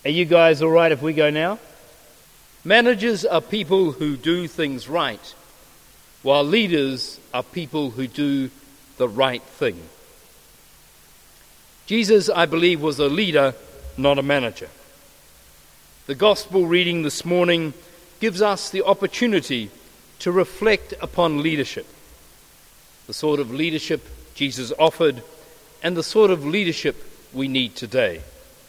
Are you guys all right if we go now? Managers are people who do things right, while leaders are people who do the right thing. Jesus, I believe, was a leader, not a manager. The gospel reading this morning gives us the opportunity to reflect upon leadership, the sort of leadership Jesus offered and the sort of leadership we need today.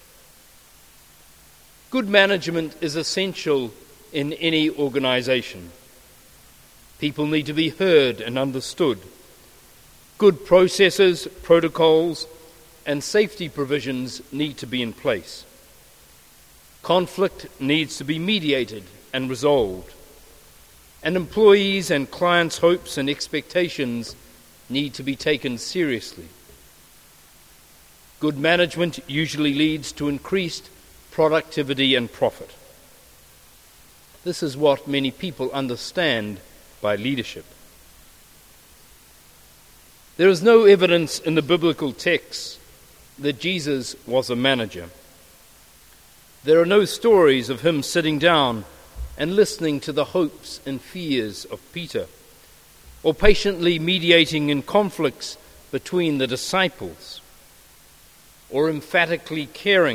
Good management is essential in any organization. People need to be heard and understood. Good processes, protocols, and safety provisions need to be in place. Conflict needs to be mediated and resolved. And employees' and clients' hopes and expectations need to be taken seriously. Good management usually leads to increased productivity and profit. This is what many people understand by leadership. There is no evidence in the biblical texts that Jesus was a manager. There are no stories of him sitting down and listening to the hopes and fears of Peter, or patiently mediating in conflicts between the disciples, or empathetically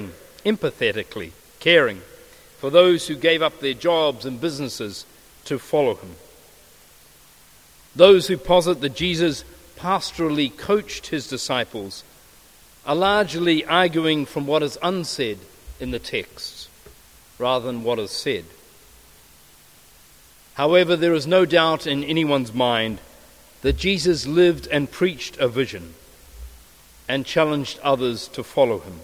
caring for those who gave up their jobs and businesses to follow him. Those who posit that Jesus pastorally coached his disciples are largely arguing from what is unsaid in the texts rather than what is said. However, there is no doubt in anyone's mind that Jesus lived and preached a vision and challenged others to follow him.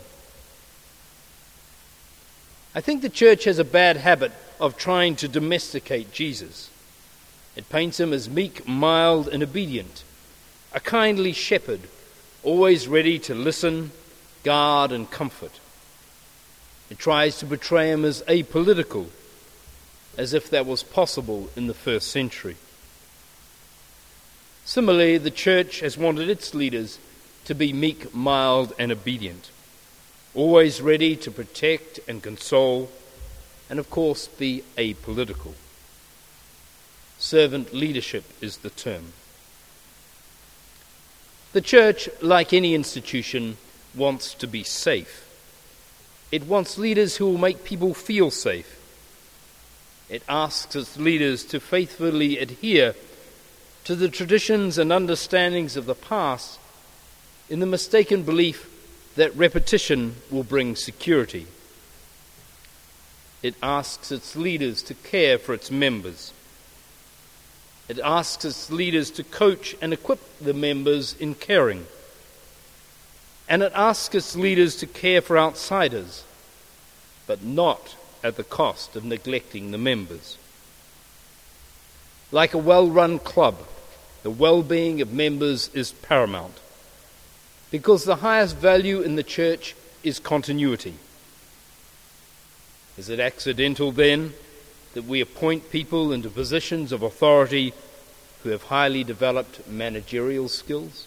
I think the church has a bad habit of trying to domesticate Jesus. It paints him as meek, mild, and obedient, a kindly shepherd, always ready to listen, guard, and comfort. It tries to portray him as apolitical, as if that was possible in the first century. Similarly, the church has wanted its leaders to be meek, mild, and obedient, always ready to protect and console, and of course be apolitical. Servant leadership is the term. The church, like any institution, wants to be safe. It wants leaders who will make people feel safe. It asks its leaders to faithfully adhere to the traditions and understandings of the past in the mistaken belief that repetition will bring security. It asks its leaders to care for its members. It asks its leaders to coach and equip the members in caring. And it asks its leaders to care for outsiders, but not at the cost of neglecting the members. Like a well-run club, the well-being of members is paramount, because the highest value in the church is continuity. Is it accidental, then, that we appoint people into positions of authority who have highly developed managerial skills?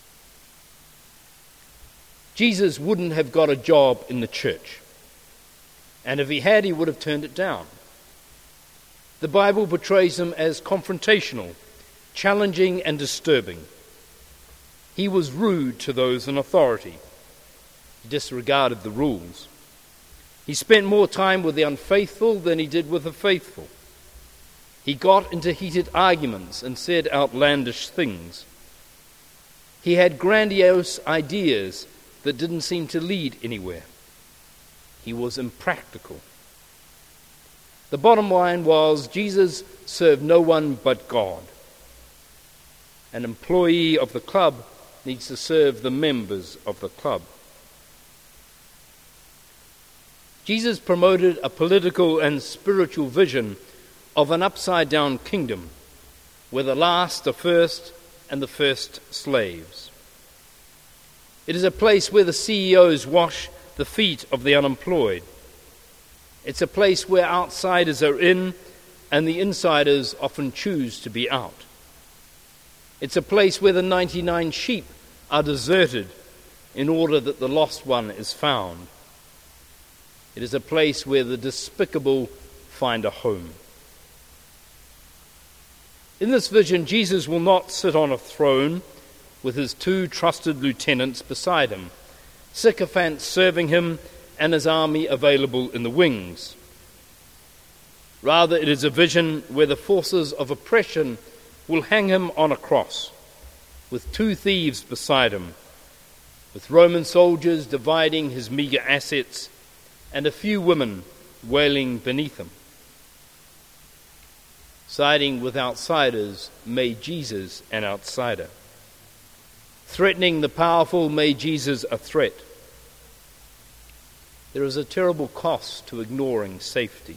Jesus wouldn't have got a job in the church, and if he had, he would have turned it down. The Bible portrays him as confrontational, challenging, and disturbing. He was rude to those in authority. He disregarded the rules. He spent more time with the unfaithful than he did with the faithful. He got into heated arguments and said outlandish things. He had grandiose ideas that didn't seem to lead anywhere. He was impractical. The bottom line was Jesus served no one but God. An employee of the club needs to serve the members of the club. Jesus promoted a political and spiritual vision of an upside-down kingdom where the last are first and the first slaves. It is a place where the CEOs wash the feet of the unemployed. It's a place where outsiders are in and the insiders often choose to be out. It's a place where the 99 sheep are deserted in order that the lost one is found. It is a place where the despicable find a home. In this vision, Jesus will not sit on a throne with his 2 trusted lieutenants beside him, sycophants serving him and his army available in the wings. Rather, it is a vision where the forces of oppression will hang him on a cross, with 2 thieves beside him, with Roman soldiers dividing his meager assets and a few women wailing beneath him. Siding with outsiders made Jesus an outsider. Threatening the powerful made Jesus a threat. There is a terrible cost to ignoring safety.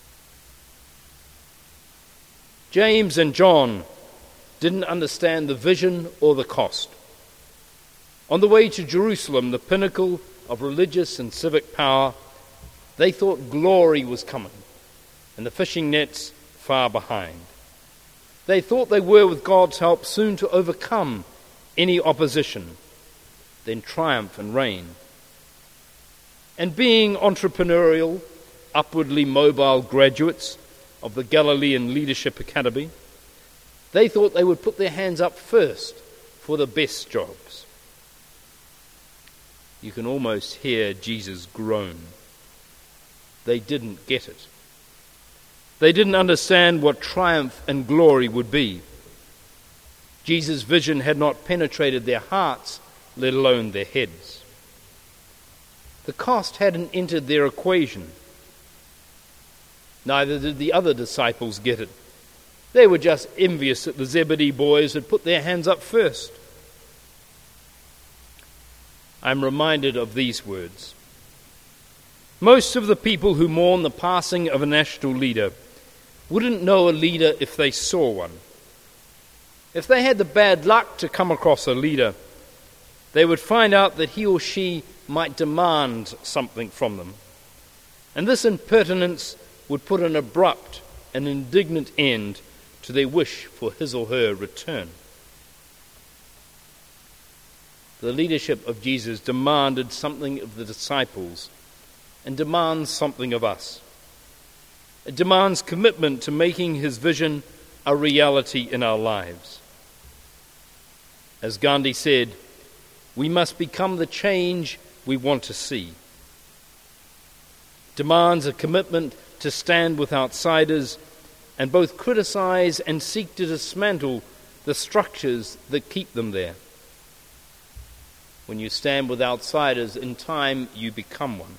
James and John didn't understand the vision or the cost. On the way to Jerusalem, the pinnacle of religious and civic power, they thought glory was coming and the fishing nets far behind. They thought they were, with God's help, soon to overcome any opposition, then triumph and reign. And being entrepreneurial, upwardly mobile graduates of the Galilean Leadership Academy, they thought they would put their hands up first for the best jobs. You can almost hear Jesus groan. They didn't get it. They didn't understand what triumph and glory would be. Jesus' vision had not penetrated their hearts, let alone their heads. The cost hadn't entered their equation. Neither did the other disciples get it. They were just envious that the Zebedee boys had put their hands up first. I'm reminded of these words. Most of the people who mourn the passing of a national leader wouldn't know a leader if they saw one. If they had the bad luck to come across a leader, they would find out that he or she might demand something from them. And this impertinence would put an abrupt and indignant end to their wish for his or her return. The leadership of Jesus demanded something of the disciples and demands something of us. It demands commitment to making his vision a reality in our lives. As Gandhi said, we must become the change we want to see. It demands a commitment to stand with outsiders and both criticize and seek to dismantle the structures that keep them there. When you stand with outsiders, in time you become one.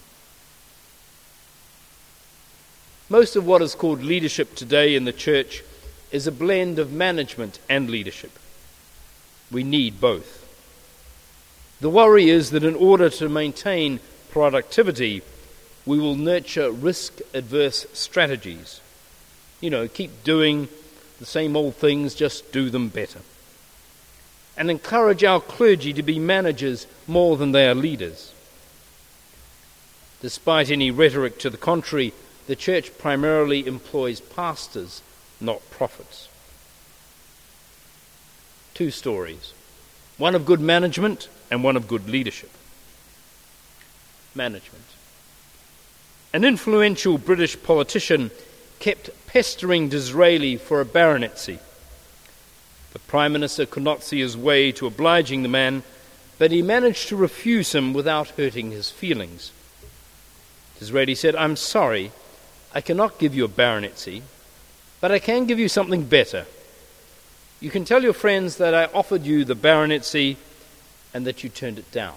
Most of what is called leadership today in the church is a blend of management and leadership. We need both. The worry is that in order to maintain productivity, we will nurture risk-adverse strategies. Keep doing the same old things, just do them better. And encourage our clergy to be managers more than they are leaders. Despite any rhetoric to the contrary, the church primarily employs pastors, not prophets. 2 stories, one of good management and one of good leadership. Management. An influential British politician kept pestering Disraeli for a baronetcy. The Prime Minister could not see his way to obliging the man, but he managed to refuse him without hurting his feelings. Disraeli said, "I'm sorry, I cannot give you a baronetcy, but I can give you something better. You can tell your friends that I offered you the baronetcy and that you turned it down."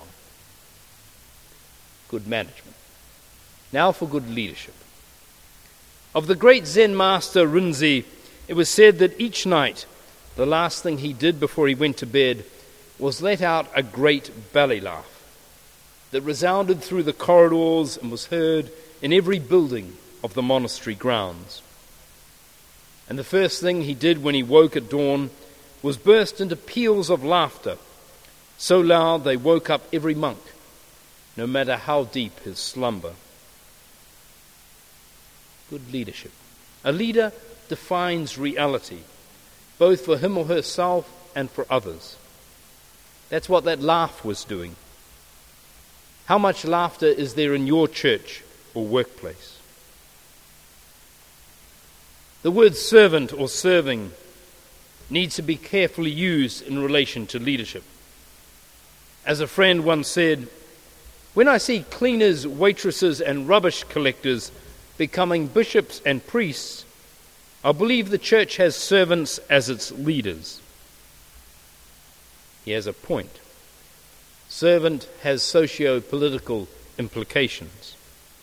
Good management. Now for good leadership. Of the great Zen master Rinzai, it was said that each night, the last thing he did before he went to bed was let out a great belly laugh that resounded through the corridors and was heard in every building of the monastery grounds. And the first thing he did when he woke at dawn was burst into peals of laughter, so loud they woke up every monk, no matter how deep his slumber. Good leadership. A leader defines reality, both for him or herself and for others. That's what that laugh was doing. How much laughter is there in your church or workplace. The word servant or serving needs to be carefully used in relation to leadership. As a friend once said, "When I see cleaners, waitresses, and rubbish collectors becoming bishops and priests, I believe the church has servants as its leaders." He has a point. Servant has socio-political implications.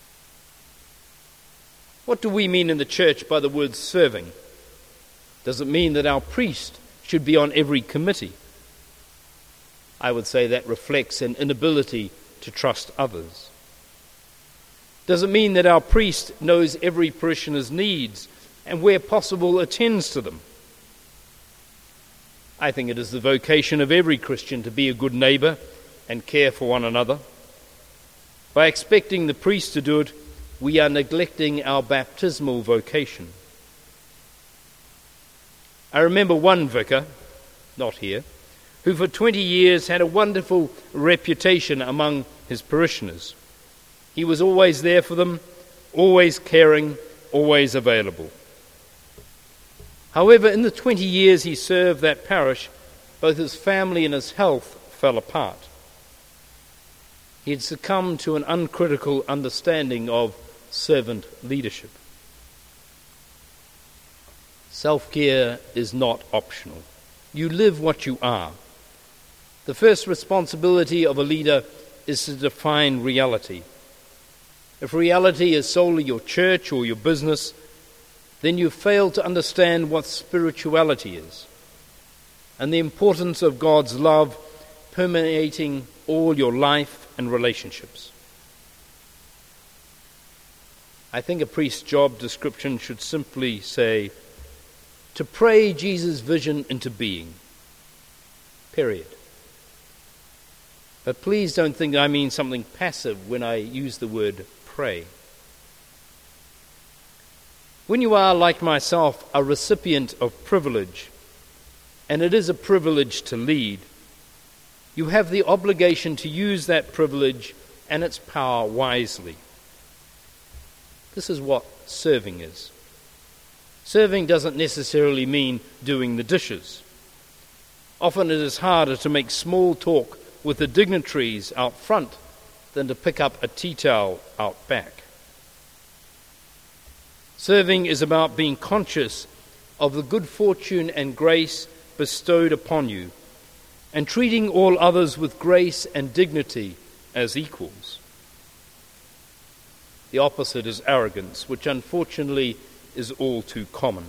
What do we mean in the church by the word serving? Does it mean that our priest should be on every committee? I would say that reflects an inability to trust others. Does it mean that our priest knows every parishioner's needs and where possible attends to them? I think it is the vocation of every Christian to be a good neighbour and care for one another. By expecting the priest to do it, we are neglecting our baptismal vocation. I remember one vicar, not here, who for 20 years had a wonderful reputation among his parishioners. He was always there for them, always caring, always available. However, in the 20 years he served that parish, both his family and his health fell apart. He had succumbed to an uncritical understanding of servant leadership. Self-care is not optional. You live what you are. The first responsibility of a leader is to define reality. If reality is solely your church or your business, then you fail to understand what spirituality is and the importance of God's love permeating all your life and relationships. I think a priest's job description should simply say, to pray Jesus' vision into being. Period. But please don't think I mean something passive when I use the word pray. When you are, like myself, a recipient of privilege, and it is a privilege to lead, you have the obligation to use that privilege and its power wisely. This is what serving is. Serving doesn't necessarily mean doing the dishes. Often it is harder to make small talk with the dignitaries out front than to pick up a tea towel out back. Serving is about being conscious of the good fortune and grace bestowed upon you and treating all others with grace and dignity as equals. The opposite is arrogance, which unfortunately is all too common.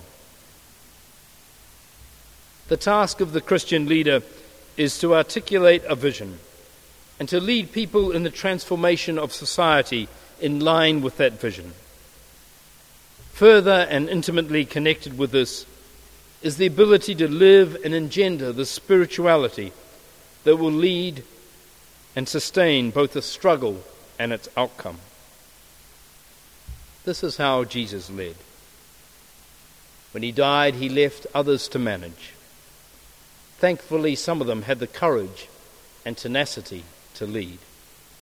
The task of the Christian leader is to articulate a vision and to lead people in the transformation of society in line with that vision. Further and intimately connected with this is the ability to live and engender the spirituality that will lead and sustain both the struggle and its outcome. This is how Jesus led. When he died, he left others to manage. Thankfully, some of them had the courage and tenacity to lead.